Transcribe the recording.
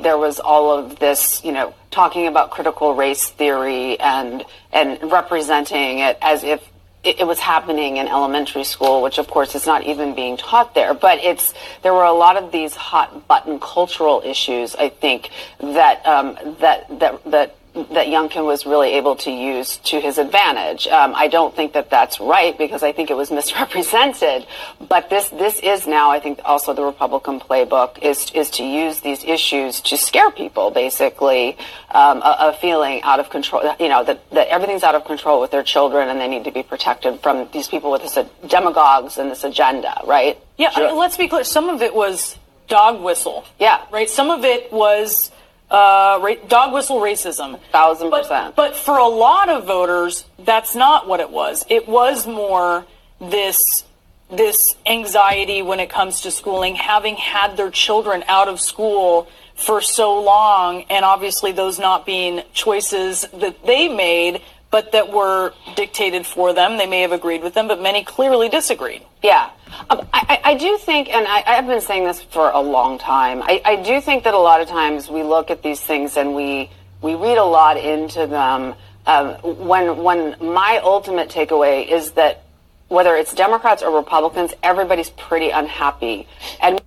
there was all of this, talking about critical race theory and representing it as if it was happening in elementary school, which of course is not even being taught there. But there were a lot of these hot button cultural issues, I think, that Youngkin was really able to use to his advantage. I don't think that that's right, because I think it was misrepresented. But this is now, I think, also the Republican playbook is to use these issues to scare people, basically, a feeling out of control, that everything's out of control with their children and they need to be protected from these people with this demagogues and this agenda, right? Yeah, sure. Let's be clear. Some of it was dog whistle. Yeah. Right? Some of it was dog whistle racism. 1,000%. But for a lot of voters, that's not what it was. It was more this anxiety when it comes to schooling, having had their children out of school for so long, and obviously those not being choices that they made, but that were dictated for them. They may have agreed with them, but many clearly disagreed. Yeah. I do think, and I've been saying this for a long time, I do think that a lot of times we look at these things and we read a lot into them, when my ultimate takeaway is that whether it's Democrats or Republicans, everybody's pretty unhappy. And